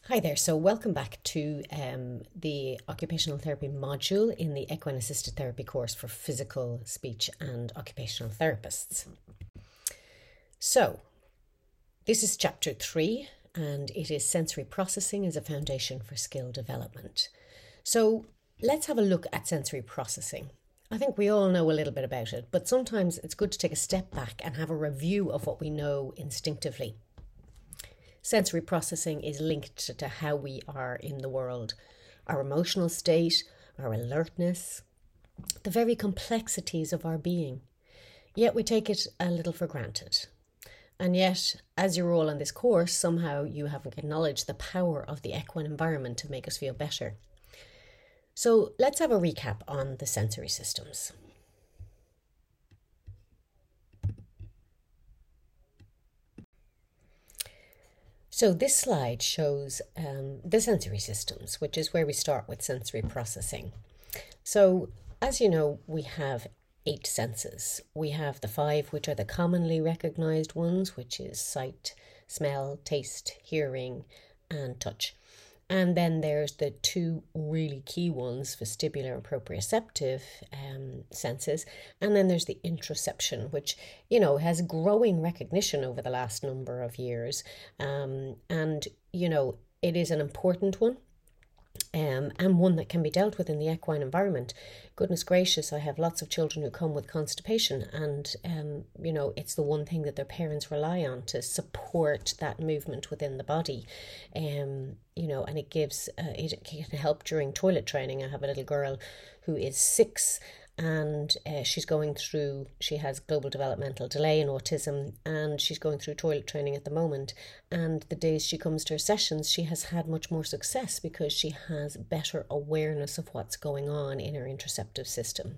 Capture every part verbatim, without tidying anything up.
Hi there, so welcome back to um, the occupational therapy module in the Equine Assisted Therapy course for physical, speech and occupational therapists. So, this is chapter three and it is sensory processing as a foundation for skill development. So, let's have a look at sensory processing. I think we all know a little bit about it, but sometimes it's good to take a step back and have a review of what we know instinctively. Sensory processing is linked to how we are in the world, our emotional state, our alertness, the very complexities of our being. Yet we take it a little for granted. And yet, as you're all on this course, somehow you haven't acknowledged the power of the equine environment to make us feel better. So let's have a recap on the sensory systems. So this slide shows um, the sensory systems, which is where we start with sensory processing. So as you know, we have eight senses. We have the five, which are the commonly recognized ones, which is sight, smell, taste, hearing, and touch. And then there's the two really key ones, vestibular and proprioceptive um, senses. And then there's the interoception, which, you know, has growing recognition over the last number of years. Um, and, you know, it is an important one. Um, and one that can be dealt with in the equine environment. Goodness gracious, I have lots of children who come with constipation and, um, you know, it's the one thing that their parents rely on to support that movement within the body. Um, you know, and it gives, uh, it can help during toilet training. I have a little girl who is six and uh, she's going through, she has global developmental delay and autism, and she's going through toilet training at the moment. And the days she comes to her sessions, she has had much more success because she has better awareness of what's going on in her interoceptive system.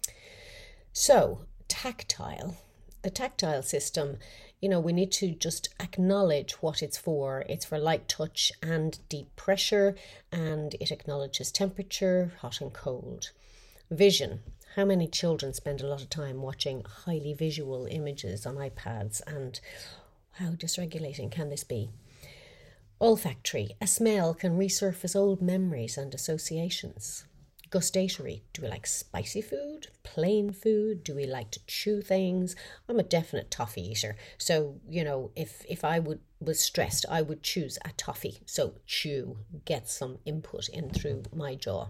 So, tactile, the tactile system, you know, we need to just acknowledge what it's for. It's for light touch and deep pressure, and it acknowledges temperature, hot and cold. Vision. How many children spend a lot of time watching highly visual images on iPads, and how dysregulating can this be? Olfactory. A smell can resurface old memories and associations. Gustatory. Do we like spicy food? Plain food? Do we like to chew things? I'm a definite toffee eater. So, you know, if, if I would was stressed, I would choose a toffee. So chew, get some input in through my jaw.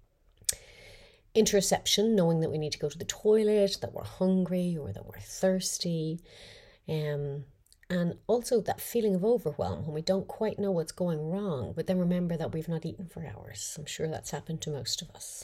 Interoception, knowing that we need to go to the toilet, that we're hungry or that we're thirsty. Um, and also that feeling of overwhelm when we don't quite know what's going wrong, but then remember that we've not eaten for hours. I'm sure that's happened to most of us.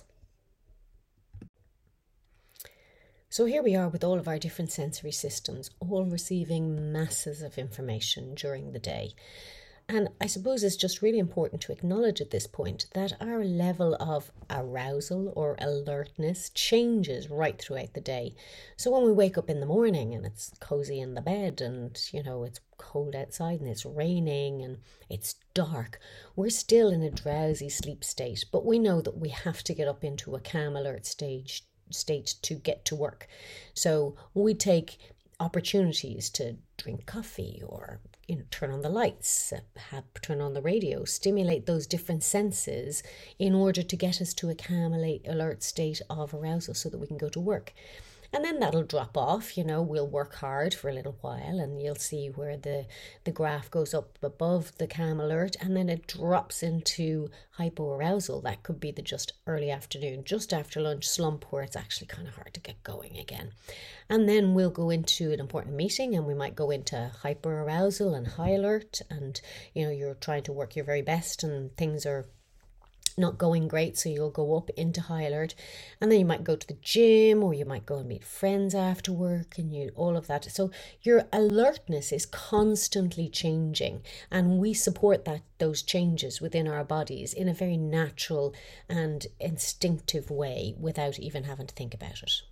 So here we are with all of our different sensory systems, all receiving masses of information during the day. And I suppose it's just really important to acknowledge at this point that our level of arousal or alertness changes right throughout the day. So when we wake up in the morning and it's cozy in the bed and, you know, it's cold outside and it's raining and it's dark, we're still in a drowsy sleep state, but we know that we have to get up into a calm alert stage state to get to work. So we take opportunities to drink coffee or, you know, turn on the lights, have turn on the radio, stimulate those different senses in order to get us to a calm alert state of arousal so that we can go to work. And then that'll drop off, you know, we'll work hard for a little while and you'll see where the, the graph goes up above the calm alert and then it drops into hypoarousal. That could be the just early afternoon, just after lunch slump where it's actually kind of hard to get going again. And then we'll go into an important meeting and we might go into hyperarousal and high alert and, you know, you're trying to work your very best and things are not going great, so you'll go up into high alert, and then you might go to the gym or you might go and meet friends after work and you all of that. So your alertness is constantly changing, and we support that those changes within our bodies in a very natural and instinctive way without even having to think about it.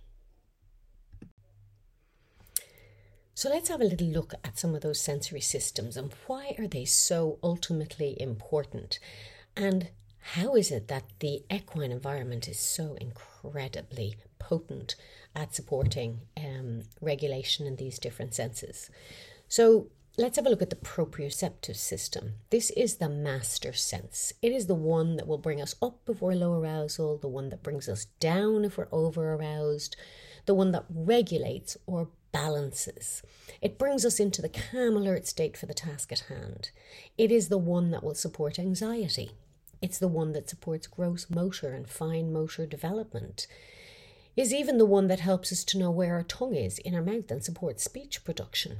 So let's have a little look at some of those sensory systems and why are they so ultimately important, and how is it that the equine environment is so incredibly potent at supporting um, regulation in these different senses? So let's have a look at the proprioceptive system. This is the master sense. It is the one that will bring us up if we're low arousal, the one that brings us down if we're over aroused, the one that regulates or balances. It brings us into the calm alert state for the task at hand. It is the one that will support anxiety. It's the one that supports gross motor and fine motor development. It is even the one that helps us to know where our tongue is in our mouth and supports speech production.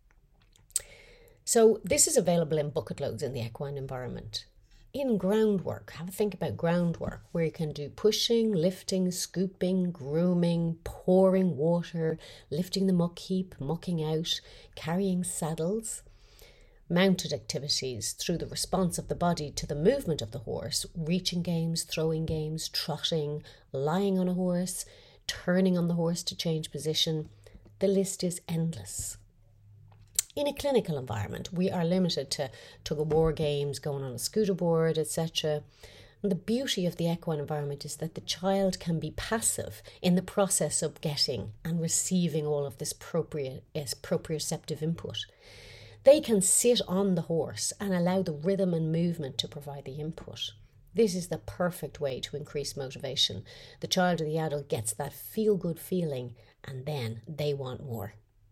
So this is available in bucket loads in the equine environment. In groundwork, have a think about groundwork, where you can do pushing, lifting, scooping, grooming, pouring water, lifting the muck heap, mucking out, carrying saddles. Mounted activities through the response of the body to the movement of the horse, reaching games, throwing games, trotting, lying on a horse, turning on the horse to change position. The list is endless. In a clinical environment, we are limited to tug-of-war games, going on a scooter board, et cetera. And the beauty of the equine environment is that the child can be passive in the process of getting and receiving all of this proprioceptive input. They can sit on the horse and allow the rhythm and movement to provide the input. This is the perfect way to increase motivation. The child or the adult gets that feel-good feeling, and then they want more.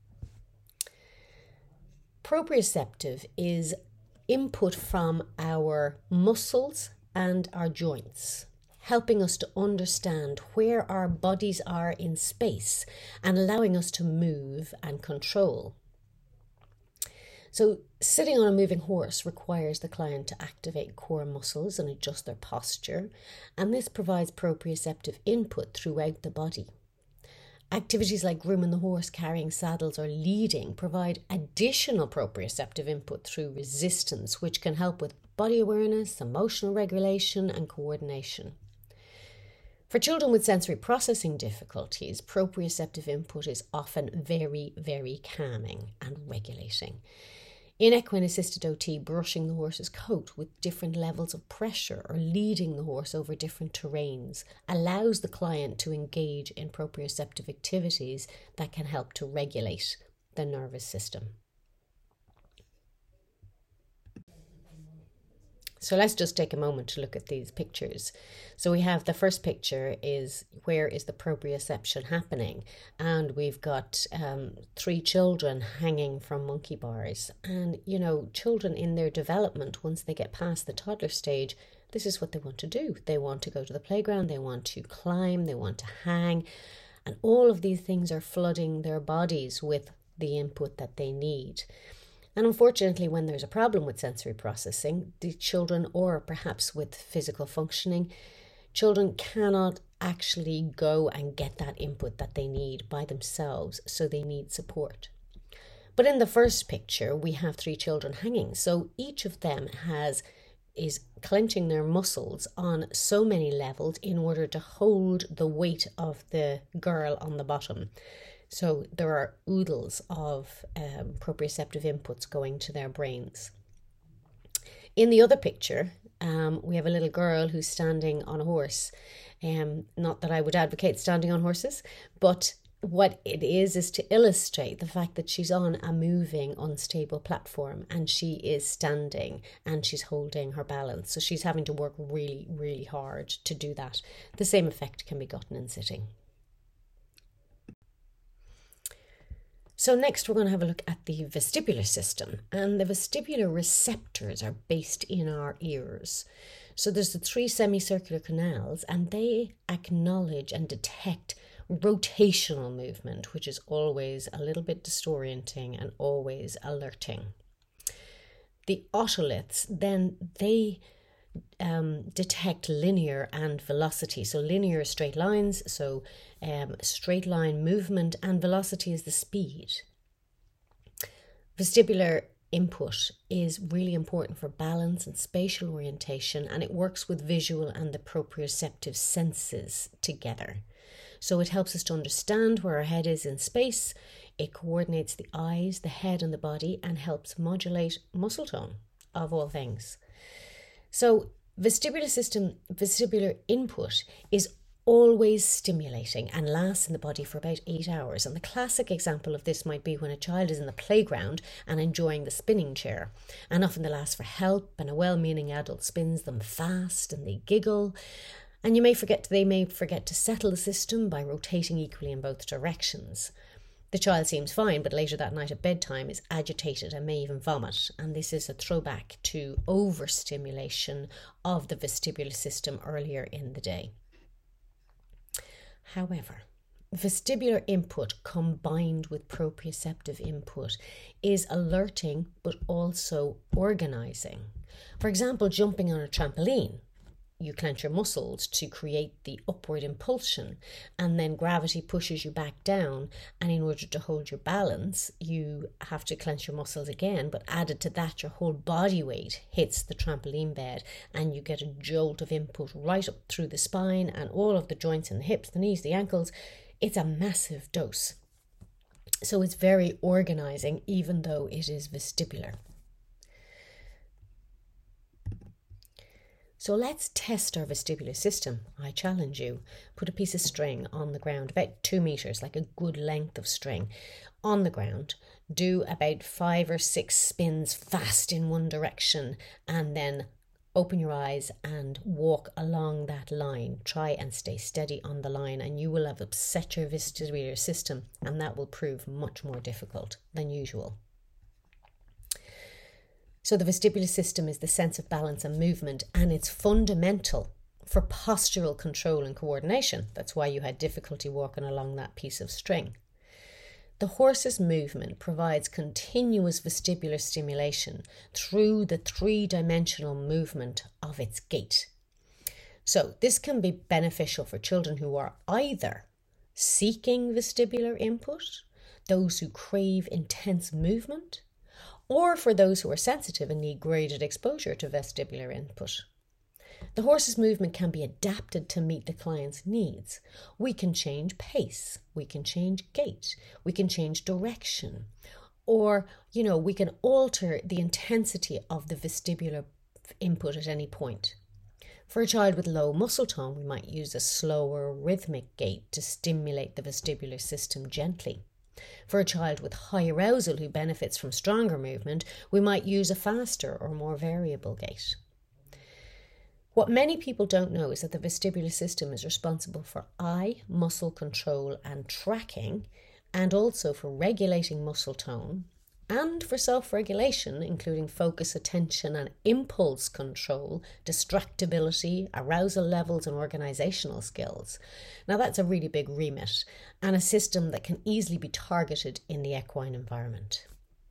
Proprioceptive is input from our muscles and our joints, helping us to understand where our bodies are in space and allowing us to move and control. So sitting on a moving horse requires the client to activate core muscles and adjust their posture, and this provides proprioceptive input throughout the body. Activities like grooming the horse, carrying saddles, or leading provide additional proprioceptive input through resistance, which can help with body awareness, emotional regulation, and coordination. For children with sensory processing difficulties, proprioceptive input is often very, very calming and regulating. In equine-assisted O T, brushing the horse's coat with different levels of pressure or leading the horse over different terrains allows the client to engage in proprioceptive activities that can help to regulate the nervous system. So let's just take a moment to look at these pictures. So we have the first picture is where is the proprioception happening? And we've got um, three children hanging from monkey bars. And, you know, children in their development, once they get past the toddler stage, this is what they want to do. They want to go to the playground, they want to climb, they want to hang. And all of these things are flooding their bodies with the input that they need. And unfortunately, when there's a problem with sensory processing, the children, or perhaps with physical functioning, children cannot actually go and get that input that they need by themselves, so they need support. But in the first picture, we have three children hanging. So each of them has is clenching their muscles on so many levels in order to hold the weight of the girl on the bottom. So there are oodles of um, proprioceptive inputs going to their brains. In the other picture, um, we have a little girl who's standing on a horse. Um, not that I would advocate standing on horses, but what it is is to illustrate the fact that she's on a moving, unstable platform, and she is standing and she's holding her balance. So she's having to work really, really hard to do that. The same effect can be gotten in sitting. So next we're going to have a look at the vestibular system, and the vestibular receptors are based in our ears. So there's the three semicircular canals, and they acknowledge and detect rotational movement, which is always a little bit disorienting and always alerting. The otoliths, then they um, detect linear and velocity. So linear is straight lines, so um, straight line movement, and velocity is the speed. Vestibular input is really important for balance and spatial orientation, and it works with visual and the proprioceptive senses together. So it helps us to understand where our head is in space. It coordinates the eyes, the head, and the body, and helps modulate muscle tone, of all things. So vestibular system, vestibular input is always stimulating and lasts in the body for about eight hours. And the classic example of this might be when a child is in the playground and enjoying the spinning chair. And often they'll ask for help, and a well-meaning adult spins them fast and they giggle. And you may forget, they may forget to settle the system by rotating equally in both directions. The child seems fine, but later that night at bedtime is agitated and may even vomit. And this is a throwback to overstimulation of the vestibular system earlier in the day. However, vestibular input combined with proprioceptive input is alerting but also organising. For example, jumping on a trampoline. You clench your muscles to create the upward impulsion, and then gravity pushes you back down, and in order to hold your balance you have to clench your muscles again, but added to that your whole body weight hits the trampoline bed and you get a jolt of input right up through the spine and all of the joints in the hips, the knees, the ankles. It's a massive dose. So it's very organising even though it is vestibular. So let's test our vestibular system. I challenge you. Put a piece of string on the ground, about two meters, like a good length of string, on the ground. Do about five or six spins fast in one direction, and then open your eyes and walk along that line. Try and stay steady on the line, and you will have upset your vestibular system, and that will prove much more difficult than usual. So the vestibular system is the sense of balance and movement, and it's fundamental for postural control and coordination. That's why you had difficulty walking along that piece of string. The horse's movement provides continuous vestibular stimulation through the three-dimensional movement of its gait. So this can be beneficial for children who are either seeking vestibular input, those who crave intense movement, or for those who are sensitive and need graded exposure to vestibular input. The horse's movement can be adapted to meet the client's needs. We can change pace, we can change gait, we can change direction, or, you know, we can alter the intensity of the vestibular input at any point. For a child with low muscle tone, we might use a slower rhythmic gait to stimulate the vestibular system gently. For a child with high arousal who benefits from stronger movement, we might use a faster or more variable gait. What many people don't know is that the vestibular system is responsible for eye muscle control and tracking, and also for regulating muscle tone, and for self-regulation, including focus, attention and impulse control, distractibility, arousal levels and organisational skills. Now that's a really big remit, and a system that can easily be targeted in the equine environment.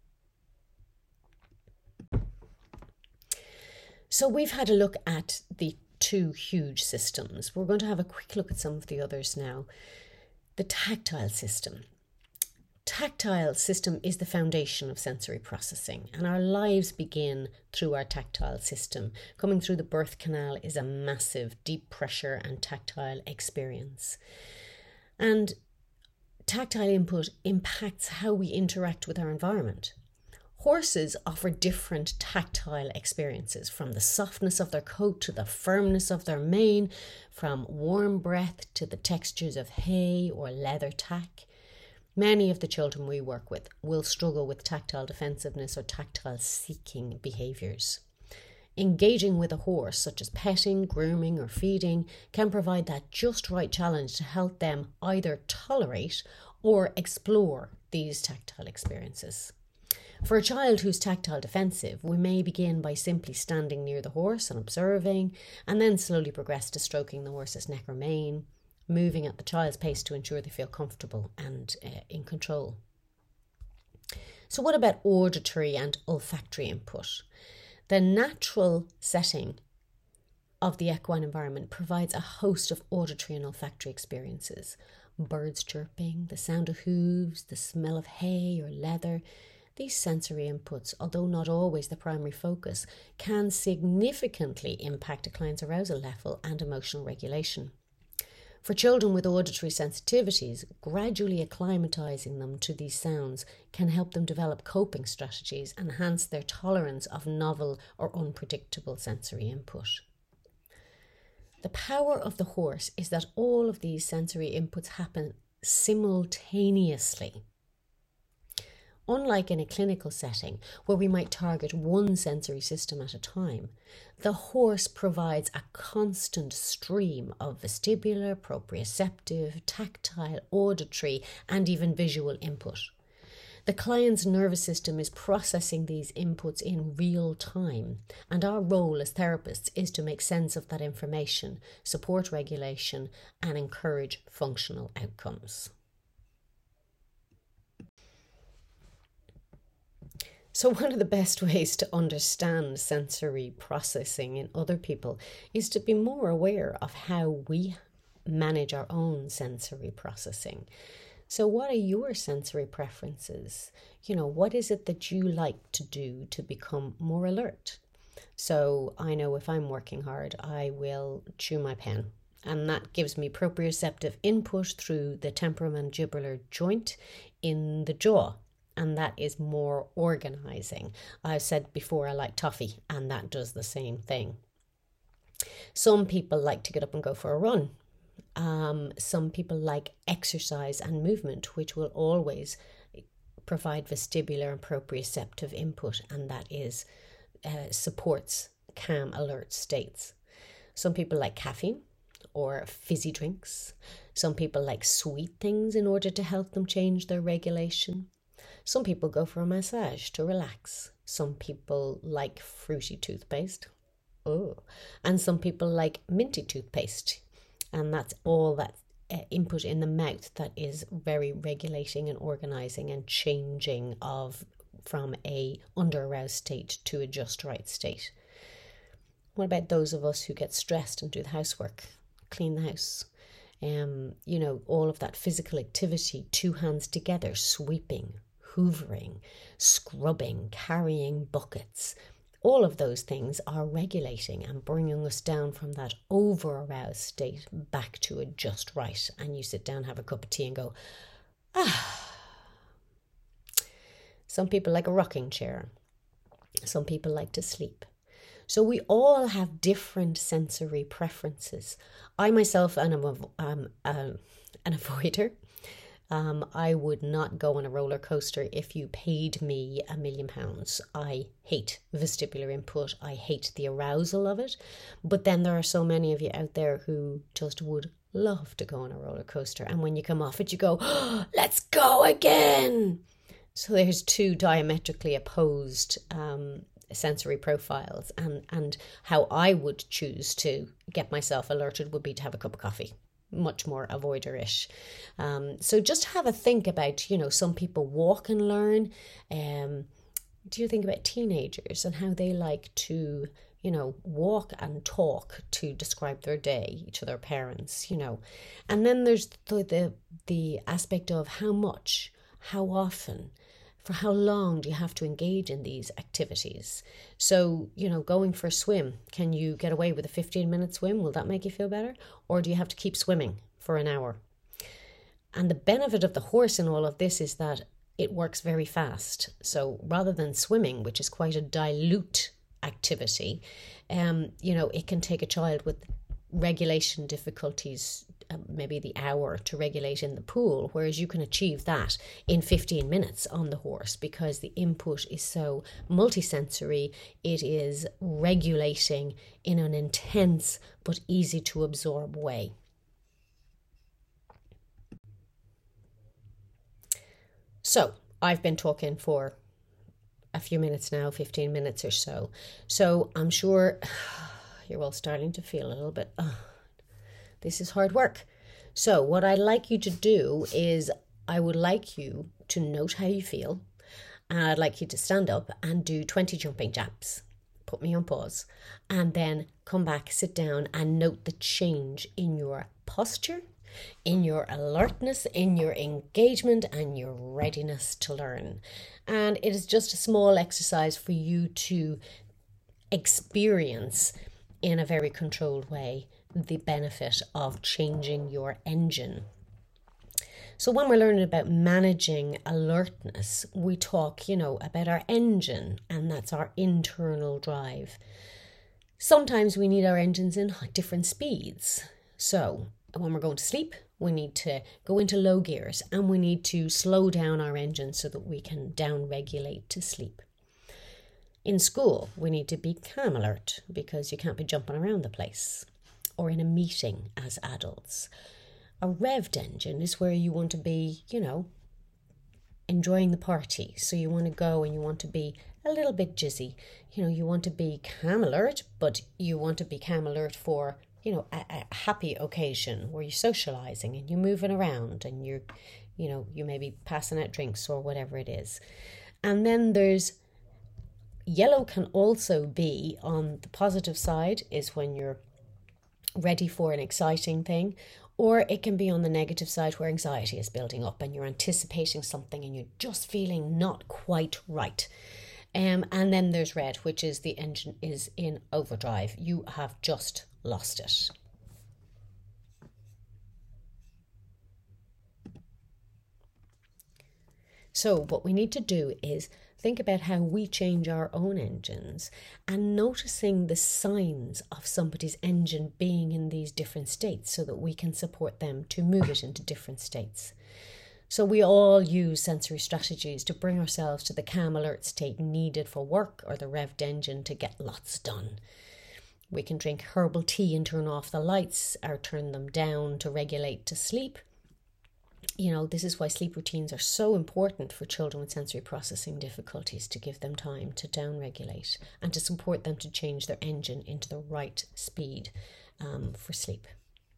So we've had a look at the two huge systems. We're going to have a quick look at some of the others now. The tactile system. Tactile system is the foundation of sensory processing, and our lives begin through our tactile system. Coming through the birth canal is a massive deep pressure and tactile experience. And tactile input impacts how we interact with our environment. Horses offer different tactile experiences, from the softness of their coat to the firmness of their mane, from warm breath to the textures of hay or leather tack. Many of the children we work with will struggle with tactile defensiveness or tactile seeking behaviours. Engaging with a horse, such as petting, grooming or feeding, can provide that just right challenge to help them either tolerate or explore these tactile experiences. For a child who's tactile defensive, we may begin by simply standing near the horse and observing, and then slowly progress to stroking the horse's neck or mane, moving at the child's pace to ensure they feel comfortable and uh, in control. So what about auditory and olfactory input? The natural setting of the equine environment provides a host of auditory and olfactory experiences. Birds chirping, the sound of hooves, the smell of hay or leather. These sensory inputs, although not always the primary focus, can significantly impact a client's arousal level and emotional regulation. For children with auditory sensitivities, gradually acclimatizing them to these sounds can help them develop coping strategies and enhance their tolerance of novel or unpredictable sensory input. The power of the horse is that all of these sensory inputs happen simultaneously. Unlike in a clinical setting where we might target one sensory system at a time, the horse provides a constant stream of vestibular, proprioceptive, tactile, auditory, and even visual input. The client's nervous system is processing these inputs in real time, and our role as therapists is to make sense of that information, support regulation, and encourage functional outcomes. So one of the best ways to understand sensory processing in other people is to be more aware of how we manage our own sensory processing. So what are your sensory preferences? You know, what is it that you like to do to become more alert? So I know if I'm working hard, I will chew my pen, and that gives me proprioceptive input through the temporomandibular joint in the jaw. And that is more organizing. I've said before I like toffee, and that does the same thing. Some people like to get up and go for a run. Um, some people like exercise and movement, which will always provide vestibular and proprioceptive input, and that is uh, supports calm, alert states. Some people like caffeine or fizzy drinks. Some people like sweet things in order to help them change their regulation. Some people go for a massage to relax. Some people like fruity toothpaste. Oh, and some people like minty toothpaste. And that's all that uh, input in the mouth that is very regulating and organizing and changing of from a under-aroused state to a just right state. What about those of us who get stressed and do the housework, clean the house? Um, you know, all of that physical activity, two hands together, sweeping, hoovering, scrubbing, carrying buckets. All of those things are regulating and bringing us down from that over-aroused state back to a just right. And you sit down, have a cup of tea and go, ah. Some people like a rocking chair. Some people like to sleep. So we all have different sensory preferences. I myself am a, um, uh, an avoider. Um, I would not go on a roller coaster if you paid me a million pounds. I hate vestibular input. I hate the arousal of it. But then there are so many of you out there who just would love to go on a roller coaster. And when you come off it, you go, oh, let's go again. So there's two diametrically opposed um, sensory profiles. And, and how I would choose to get myself alerted would be to have a cup of coffee. Much more avoider-ish. Um, so just have a think about, you know, some people walk and learn. Um, do you think about teenagers and how they like to, you know, walk and talk to describe their day to their parents, you know? And then there's the the, the aspect of how much, how often, for how long do you have to engage in these activities? So, you know, going for a swim, can you get away with a fifteen minute swim? Will that make you feel better? Or do you have to keep swimming for an hour? And the benefit of the horse in all of this is that it works very fast. So rather than swimming, which is quite a dilute activity, um, you know, it can take a child with regulation difficulties, uh, maybe the hour to regulate in the pool, whereas you can achieve that in fifteen minutes on the horse because the input is so multisensory. It is regulating in an intense but easy to absorb way. So I've been talking for a few minutes now, fifteen minutes or so. So I'm sure you're all starting to feel a little bit, oh, this is hard work. So what I'd like you to do is I would like you to note how you feel. And I'd like you to stand up and do twenty jumping jacks. Put me on pause. And then come back, sit down and note the change in your posture, in your alertness, in your engagement and your readiness to learn. And it is just a small exercise for you to experience in a very controlled way the benefit of changing your engine. So when we're learning about managing alertness, we talk, you know, about our engine, and that's our internal drive. Sometimes we need our engines in different speeds. So when we're going to sleep, we need to go into low gears and we need to slow down our engine so that we can down regulate to sleep. In school, we need to be calm alert because you can't be jumping around the place. Or in a meeting as adults. A revved engine is where you want to be, you know, enjoying the party. So you want to go and you want to be a little bit jizzy. You know, you want to be calm alert, but you want to be calm alert for, you know, a, a happy occasion where you're socializing and you're moving around and you're, you know, you may be passing out drinks or whatever it is. And then there's yellow can also be on the positive side is when you're ready for an exciting thing, or it can be on the negative side where anxiety is building up and you're anticipating something and you're just feeling not quite right. Um, and then there's red, which is the engine is in overdrive. You have just lost it. So what we need to do is think about how we change our own engines and noticing the signs of somebody's engine being in these different states so that we can support them to move it into different states. So we all use sensory strategies to bring ourselves to the calm alert state needed for work or the revved engine to get lots done. We can drink herbal tea and turn off the lights or turn them down to regulate to sleep. You know, this is why sleep routines are so important for children with sensory processing difficulties, to give them time to downregulate and to support them to change their engine into the right speed um, for sleep.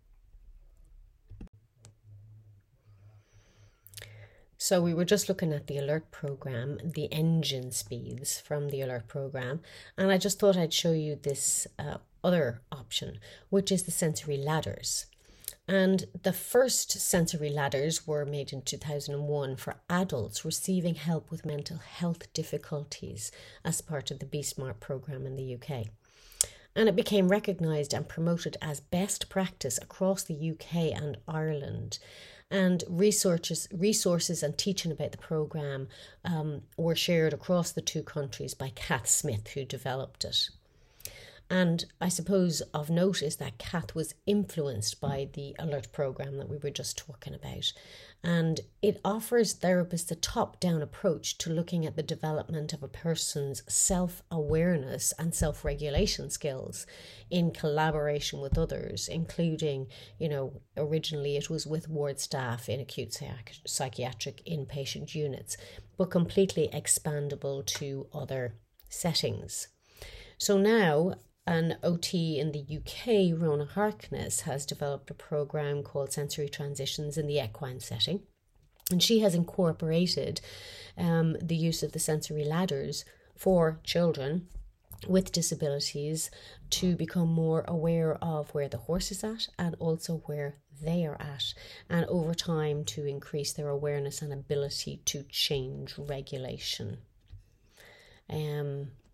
So we were just looking at the alert program, the engine speeds from the alert program, and I just thought I'd show you this uh, other option, which is the sensory ladders. And the first sensory ladders were made in two thousand one for adults receiving help with mental health difficulties as part of the Be Smart program in the U K. And it became recognised and promoted as best practice across the U K and Ireland. And resources, resources and teaching about the program um, were shared across the two countries by Kath Smith, who developed it. And I suppose of note is that Kath was influenced by the alert program that we were just talking about. And it offers therapists a top-down approach to looking at the development of a person's self-awareness and self-regulation skills in collaboration with others, including, you know, originally it was with ward staff in acute psych- psychiatric inpatient units, but completely expandable to other settings. So now, an O T in the U K, Rona Harkness, has developed a program called Sensory Transitions in the equine setting. And she has incorporated um, the use of the sensory ladders for children with disabilities to become more aware of where the horse is at and also where they are at, and over time to increase their awareness and ability to change regulation. Um,